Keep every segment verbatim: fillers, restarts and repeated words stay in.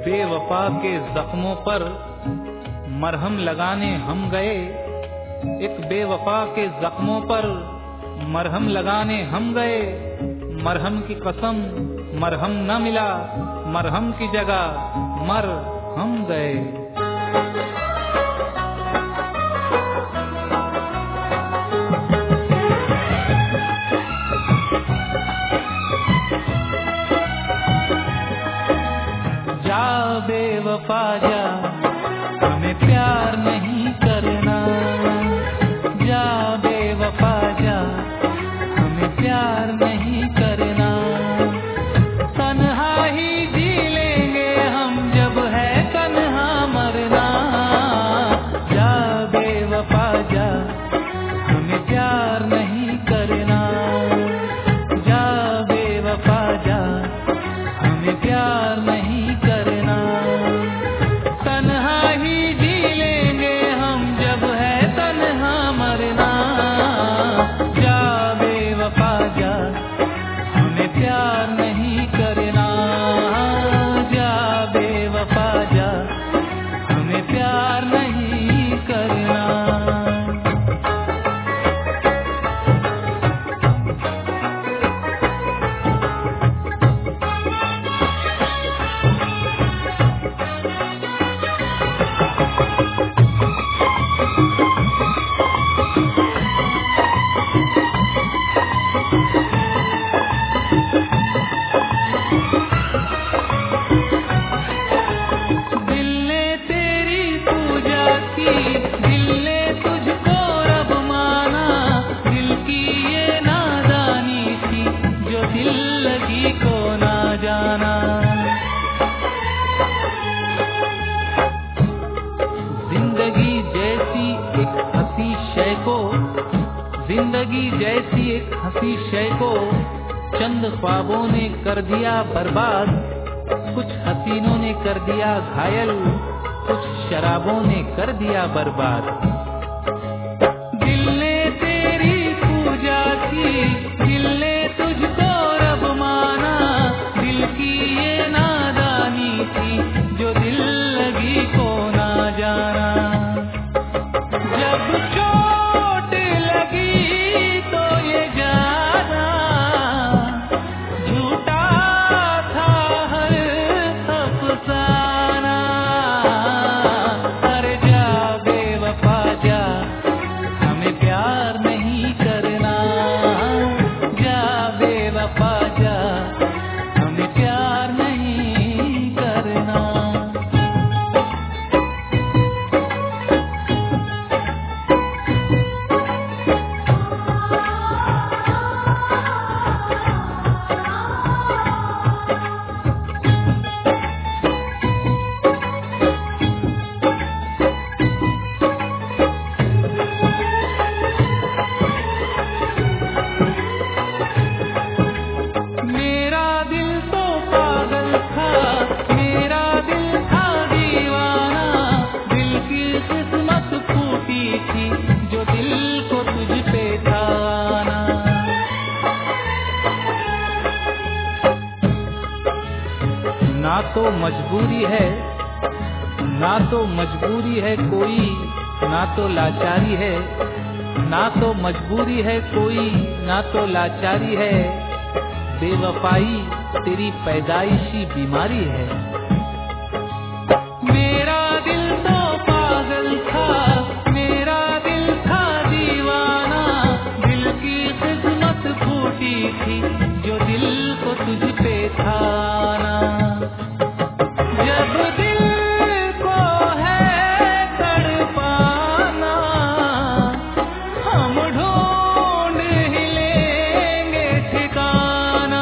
बेवफा के जख्मों पर मरहम लगाने हम गए, एक बेवफा के जख्मों पर मरहम लगाने हम गए। मरहम की कसम मरहम न मिला, मरहम की जगह मर हम गए। जा बेवफा जा, हमें प्यार नहीं करना। जा बेवफा जा, हमें प्यार नहीं करना। तन्हा ही जी लेंगे हम, जब है तन्हा मरना। जा बेवफा जा, हमें प्यार नहीं करना। जा बेवफा जा, हमें प्यार नहीं करना। तन्हा ही जी लेंगे हम, जब है तन्हा मरना। जा बेवफा जा, हमें प्यार नहीं करना। जा बेवफा जा, हमें प्यार नहीं करना। दिल ने तेरी पूजा की, दिल ने तुझको रब माना। दिल की ये नादानी थी, जो दिल लगी को ना जाना। जिंदगी जैसी एक हंसी शय को, जिंदगी जैसी एक हंसी शय को चंद ख्वाबों ने कर दिया बर्बाद। कुछ हसीनों ने कर दिया घायल, कुछ शराबों ने कर दिया बर्बाद। दिल ने तेरी पूजा की, दिल ने तुझको रब माना। दिल की ये नादानी थी, जो दिल लगी को ना जाना। जब चोट लगी तो ये जाना, झूठा था हर अफसाना। अरे जा बेवफा जा, हमें प्यार नहीं करना। जा बेवफा जा, हमें प्यार नहीं करना। मेरा दिल तो पागल था, मेरा दिल था दीवाना। दिल की किस्मत फूटी थी, जो दिल को तुझ पे था आना। ना तो मजबूरी है, ना तो मजबूरी है कोई, ना तो लाचारी है। ना तो मजबूरी है कोई, ना तो लाचारी है। बेवफाई तेरी पैदाइशी बीमारी है। मेरा दिल तो पागल था, मेरा दिल था दीवाना। दिल की किस्मत फूटी थी, जो दिल को तुझ पे था आना। जब दिल को है तड़पाना, हम ढूंढ ही लेंगे ठिकाना।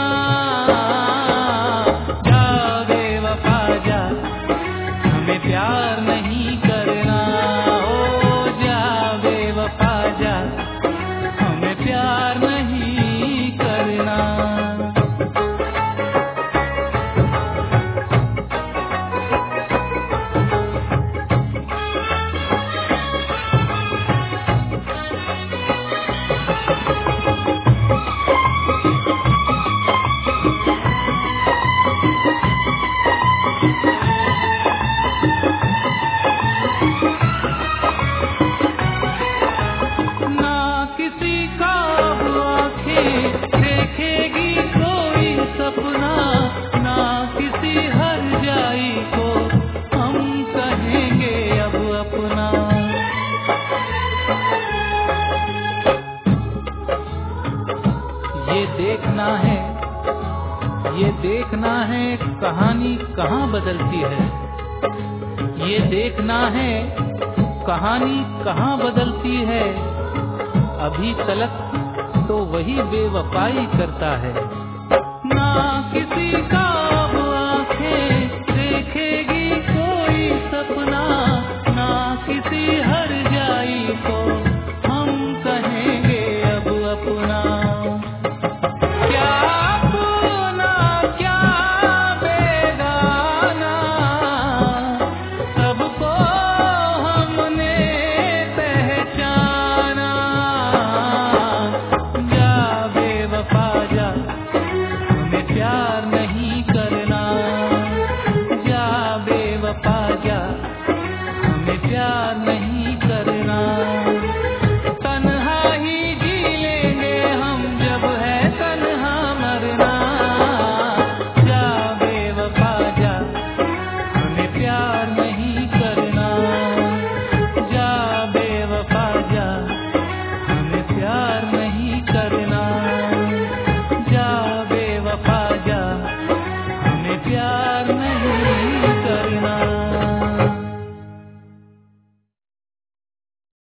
जा बेवफा जा, हमें प्यार नहीं करना। ओ जा बेवफा जा, हमें प्यार नहीं करना। देखना है, ये देखना है कहानी कहाँ बदलती है। ये देखना है कहानी कहाँ बदलती है। अभी तलक तो वही बेवफाई करता है। ना किसी का